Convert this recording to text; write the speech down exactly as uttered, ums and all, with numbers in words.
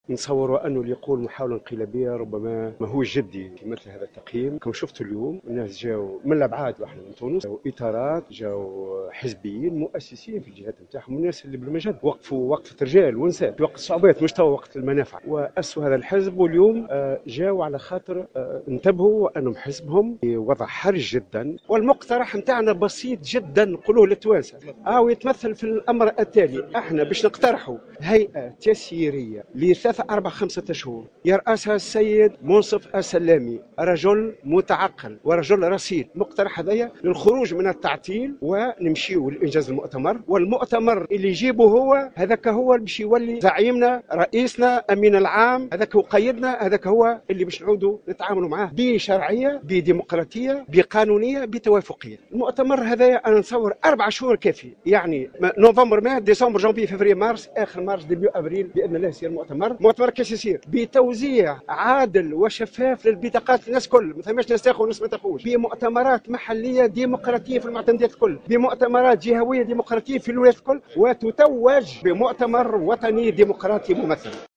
نتصور انه اللي يقول محاوله انقلابيه ربما ما هو جدي في مثل هذا التقييم. كما شفتوا اليوم الناس جاوا من الابعاد واحنا من تونس، جاوا اطارات، جاوا حزبيين مؤسسين في الجهات نتاعهم، الناس اللي بالمجد وقفوا وقفه رجال ونساء في وقت الصعوبات مش توا وقت المنافع، واسسوا هذا الحزب. واليوم آه، جاوا على خاطر آه، انتبهوا انهم حزبهم في وضع حرج جدا، والمقترح نتاعنا بسيط جدا نقولوه للتوانسه، او يتمثل في الامر التالي: احنا باش نقترحوا هيئه تسييريه لثلاثة أربع خمسة شهور يرأسها السيد منصف السلامي، رجل متعقل ورجل رصيد. مقترح هذايا للخروج من التعطيل ونمشيو لإنجاز المؤتمر، والمؤتمر اللي يجيبه هو هذاك هو اللي باش يولي زعيمنا رئيسنا أمين العام، هذاك هو قيدنا، هذاك هو اللي باش نعودوا نتعاملوا معاه بشرعية بديمقراطية بقانونية بتوافقية. المؤتمر هذايا أنا نتصور أربع شهور كافي، يعني نوفمبر مارس ديسمبر جانفي فبراير مارس، آخر مارس ديبيو أبريل بإذن الله يصير مؤتمر. مؤتمر كيش يصير؟ بتوزيع عادل وشفاف للبطاقات للناس كل، ما ثماش ناس تاخذ وناس ما تاخذش، بمؤتمرات محليه ديمقراطيه في المعتمدات الكل، بمؤتمرات جهويه ديمقراطيه في الولايات الكل، وتتوج بمؤتمر وطني ديمقراطي ممثل.